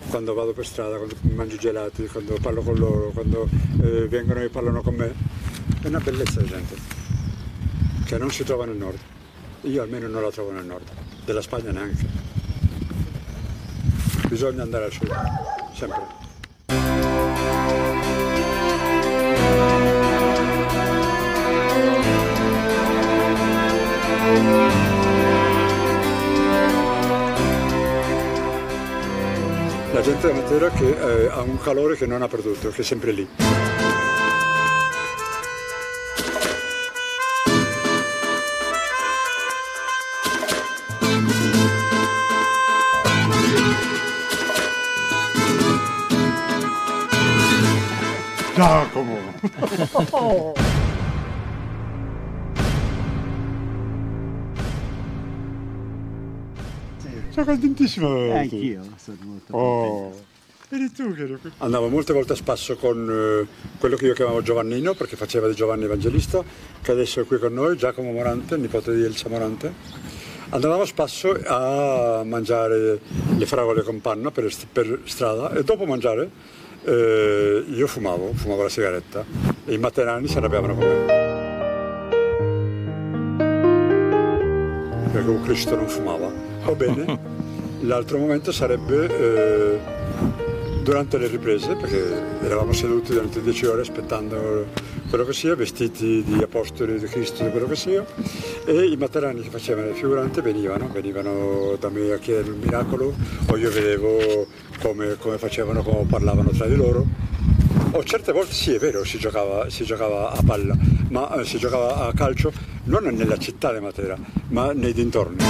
quando vado per strada, quando mangio gelati, quando parlo con loro, quando vengono e parlano con me. È una bellezza di gente che non si trova nel nord. Io almeno non la trovo nel nord, della Spagna neanche. Bisogna andare al sud, sempre. La gente della Matera che ha un calore che non ha perduto, che è sempre lì. Giacomo! Sono contentissimo. Anch'io sono molto contento. Eri tu che eri qui. Andavo molte volte a spasso con quello che io chiamavo Giovannino, perché faceva di Giovanni Evangelista, che adesso è qui con noi, Giacomo Morante, nipote di Elsa Morante. Andavamo a spasso a mangiare le fragole con panna per strada e dopo mangiare io fumavo la sigaretta e i materani si arrabbiavano con me. Perché un Cristo non fumava. Va bene, l'altro momento sarebbe durante le riprese, perché eravamo seduti durante 10 ore aspettando quello che sia, vestiti di apostoli di Cristo, di quello che sia, e i materani che facevano le figuranti venivano da me a chiedere il miracolo, o io vedevo come facevano, come parlavano tra di loro. O certe volte sì, è vero, si giocava a palla, ma si giocava a calcio non nella città di Matera, ma nei dintorni.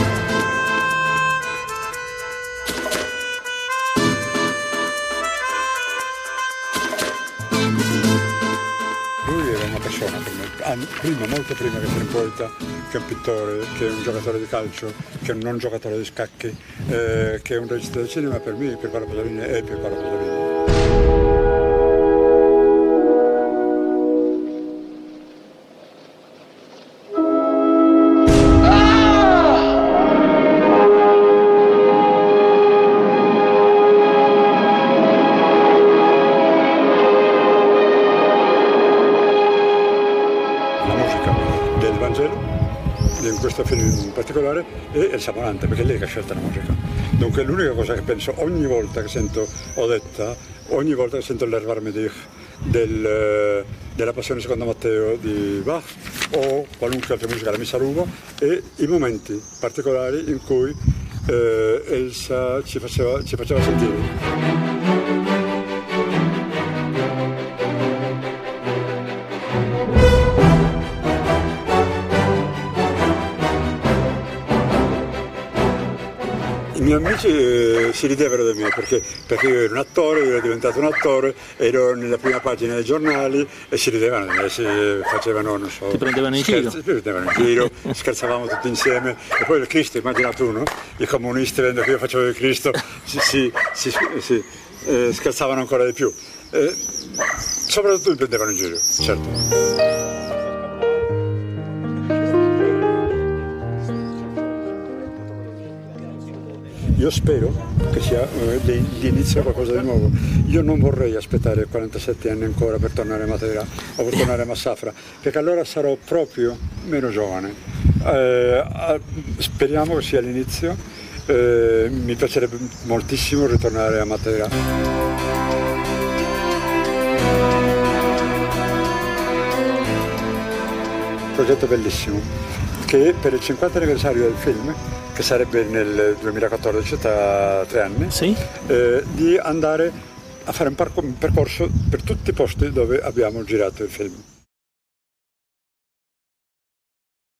Lui era una persona per me, molto prima che sia un poeta, che è un pittore, che è un giocatore di calcio, che è un non giocatore di scacchi, che è un regista di cinema, per me Pierpaolo Pasolini è Pierpaolo Pasolini. Del Vangelo, in questo film in particolare, è Elsa Morante, perché è lei che ha scelto la musica. Dunque l'unica cosa che penso ogni volta che sento Odetta, ogni volta che sento l'Ervar Medich della Passione secondo Matteo di Bach o qualunque altra musica, la Missa all'uva, e i momenti particolari in cui Elsa ci faceva sentire. I miei amici si ridevano di me perché io ero un attore, io ero diventato un attore, ero nella prima pagina dei giornali e si ridevano di me, si facevano, non so... Ti prendevano in giro? Ti prendevano in giro, scherzavamo tutti insieme e poi il Cristo, immagina tu, no? I comunisti, vedendo che io facevo il Cristo, scherzavano ancora di più. Soprattutto mi prendevano in giro, certo. Io spero che sia l'inizio a qualcosa di nuovo. Io non vorrei aspettare 47 anni ancora per tornare a Matera o per tornare a Massafra, perché allora sarò proprio meno giovane. Speriamo che sia l'inizio. Mi piacerebbe moltissimo ritornare a Matera. Un progetto bellissimo, che per il 50 anniversario del film, che sarebbe nel 2014, tra 3 anni, sì? Di andare a fare un percorso per tutti i posti dove abbiamo girato il film.